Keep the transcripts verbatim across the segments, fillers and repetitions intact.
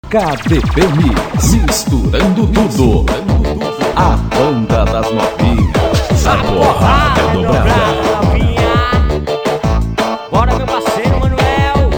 K D P Mix, misturando tudo. A banda das novinhas, a porrada é dobrada. Bora, meu parceiro Manuel.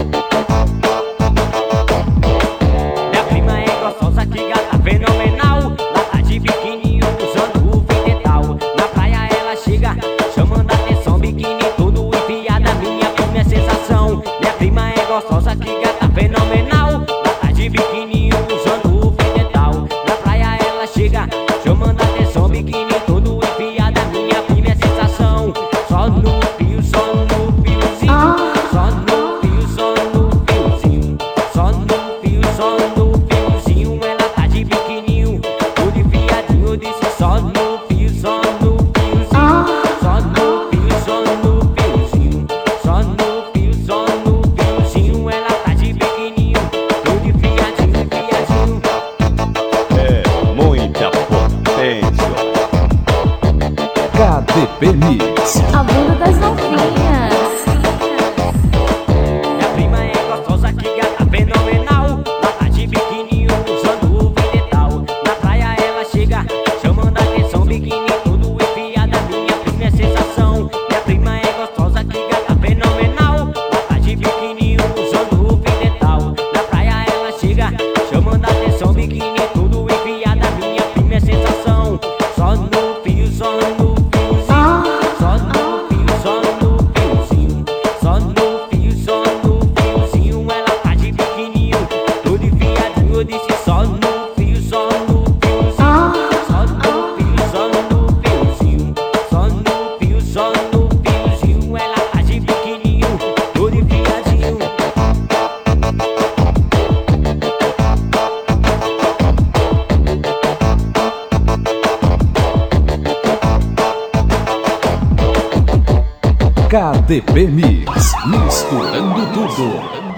Minha prima é gostosa, que gata fenomenal. Lá tá de biquíni usando o dental. Na praia ela chega chamando a atenção, biquíni todo enfiada, minha prima é sensação. Minha prima é gostosa, que gata fenomenal. Lá tá de biquíni usando o dental. Na praia ela chega chamando a atenção, biquíni todo enfiada, minha prima é sensação. Só no fio, só no fiozinho, só no fio, só no fiozinho, só no fio, só no fiozinho. Ela tá de biquininho, tudo enfiadinho, disse só no fio, só no fiozinho, só no fio, só no fiozinho, só no fio, só no fiozinho. Ela tá de biquininho, tudo enfiadinho, enfiadinho. É muita potência. K D P Mix, A banda das novinhas. Minha prima é gostosa, que gata fenomenal. Lá tá de biquininho usando o dental. Na praia ela chega chamando a atenção, biquíni tudo enfiada, minha prima é sensação. Minha prima é gostosa, que gata fenomenal. Lá tá de biquininho usando o dental. Na praia ela chega chamando a atenção, biquíni tudo enfiada, minha prima é sensação. Só no fio, só no fiozinho, só no fio, só no fiozinho, só no fio, só no fiozinho. Ela tá de biquininho, tudo enfiadinho, eu disse só no fio, só no fiozinho, só no fio, só no fiozinho, só no fio, só no fiozinho. Ela tá de biquininho, tudo enfiadinho. K D P Mix, misturando tudo.